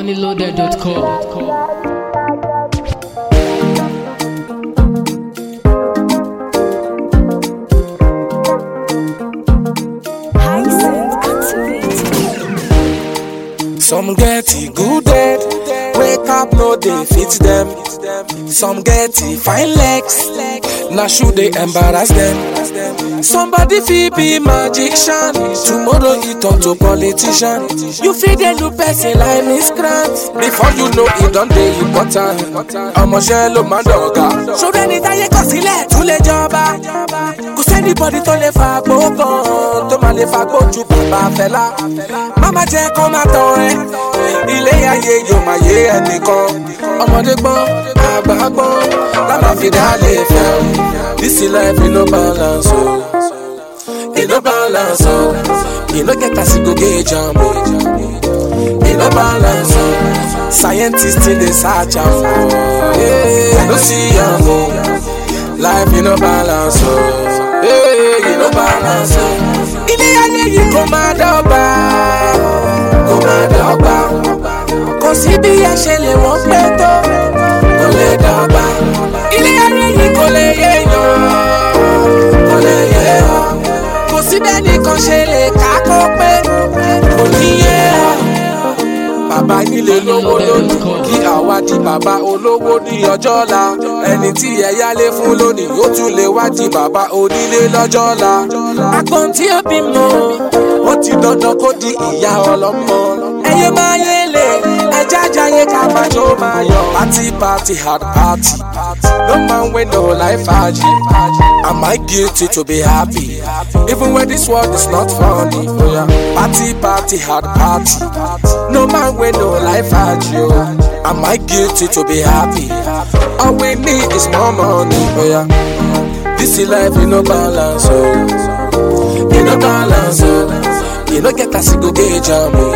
Onlyloaded.com. Some get it good head, wake up no dey fit them. Some get it fine legs, na shoe dey embarrass them. Somebody fit be magician, tomorrow he turn to politician. You fit dey look person like miscreant, before you know it don dey important. Ọmọṣẹ́ ló máa dọ̀gá. Ṣòro ẹni táyé kọ̀ sílẹ̀ tún lè jọba. Kò sẹ́nibọ́dì tó lè fa gbóògàn, tó máa lè fa gbójú bàbá Fẹlá. Máma jẹ́ kó máa tọ̀ ẹ́, ilé ayé yóò máa yé ẹnìkan. Ọmọdé gbọ́n, àgbà gbọ́n, lámà fi dá lè fẹ́ o. This life e no balance o, e no balance o. You no get as you go gauge am o, e no balance o. Scientists still dey search am o, I no see am o. Life e no balance o, e no balance o. Ilé ayé yìí kò máa dọ́gba, kò máa dọ́gba. Kò sí bí ẹ ṣe lè wọ́n pé tó, kò lè dọ́gba. Ilé ayé yìí kò lè yé yan, kò lè yé ọ. Kò sí bẹ́ẹ̀ nìkan ṣe lè ká kó pé, kò ní yé ọ. Bàbá yín lè lówó lónìí, kí àwa di bàbá olówó ní ọjọ́ ọ̀la. Ẹni tí ẹ yálé fún lónìí, ó tún lè wá di bàbá onílé lọ́jọ́ ọ̀la. Àgbọn tí ó bímọ, ó ti dandan kó di ìyá ọlọ́mọ. Ẹyẹ máa yé lè, ẹja jayé ká máa jó máa yọ. Party hard party, no man wey no life faji. Am I guilty to be happy, even when this world is not funny? Oh yeah. Party hard party, no man wey no life faji. Am I guilty to be happy? All we need is more money. Oh yeah. This life e no balance oh, e no balance oh. You no get as you go gauge am oh,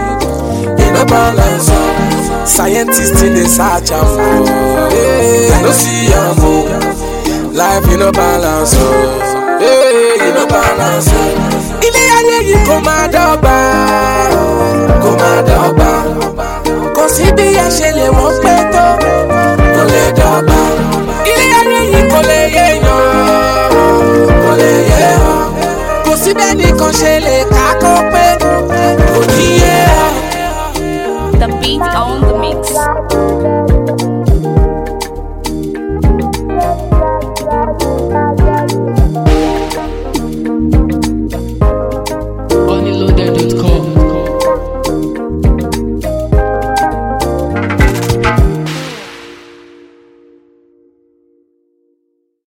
e no balance oh. Scientists still dey search am oh, I no see am oh. Life e no balance oh, e no balance oh. Ilé ayé yìí kò máa dọ́gba, kò máa dọ́gba. Kò sí bí ẹ ṣe lè wọ́n pé tó, kò lè dọ́gba. Ilé ayé yìí kò lè yé yan, kò lè yé ọ. Kò sí bẹ́ẹ̀ nìkan ṣe lè ká kó pé, kò ní yé ọ. The beat on the mix. Onlyloaded.com.